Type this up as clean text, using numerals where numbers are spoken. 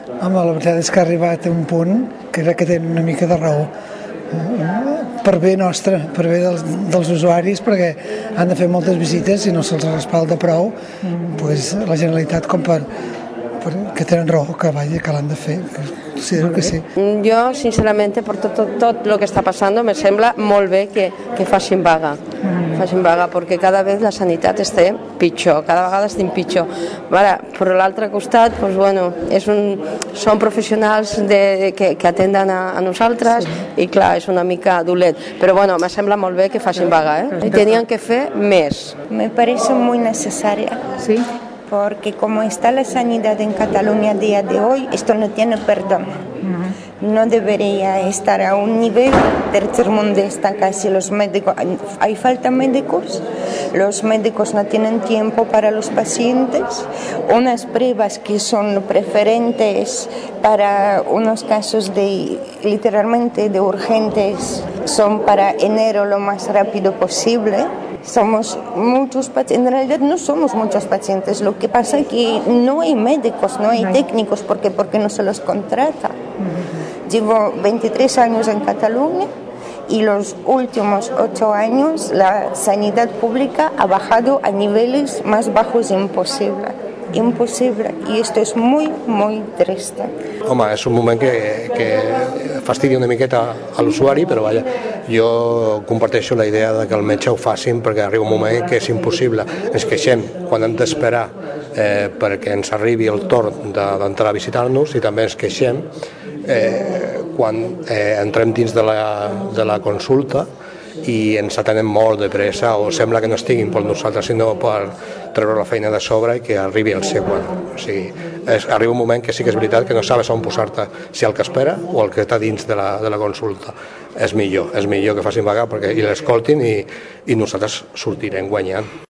Home, la veritat és que ha arribat a un punt que crec que tenen una mica de raó. Per bé nostre, per bé dels usuaris, perquè han de fer moltes visites i no se'ls respalda prou, doncs la Generalitat com que tenen raó, que l'han de fer, considero que sí. Jo, sincerament, per tot el que està passant, me sembla molt bé que facin vaga, perquè cada vegada la sanitat està pitjor, cada vegada estem pitjor. Per l'altre costat, són professionals que atenden a nosaltres i clar, és una mica dolent, però me sembla molt bé que facin vaga, i tenien que fer més. Me parece muy necesaria. Sí. Porque como está la sanidad en Cataluña a día de hoy, esto no tiene perdón. No debería estar a un nivel tercermundista casi. Los médicos, hay falta de médicos, los médicos no tienen tiempo para los pacientes, unas pruebas que son preferentes para unos casos literalmente de urgentes son para enero lo más rápido posible. Somos muchos pacientes, en realidad no somos muchos pacientes, lo que pasa es que no hay médicos, no hay técnicos, porque no se los contrata. Llevo 23 años en Cataluña y los últimos 8 años la sanidad pública ha bajado a niveles más bajos imposible, i esto és molt triste. Home, és un moment que fastidia una miqueta a l'usuari, però vaja, jo comparteixo la idea de que el metge ho facin perquè arriba un moment que és impossible. Ens queixem quan hem d'esperar perquè ens arribi el torn d'entrar a visitar-nos i també ens queixem quan entrem dins de la consulta i ens atenen molt de pressa o sembla que no estiguin per nosaltres sinó per treure la feina de sobre i que arribi el següent. O sigui, arriba un moment que sí que és veritat que no sabes on posar-te, si el que espera o el que està dins de la consulta. És millor que facin vaga i l'escoltin i nosaltres sortirem guanyant.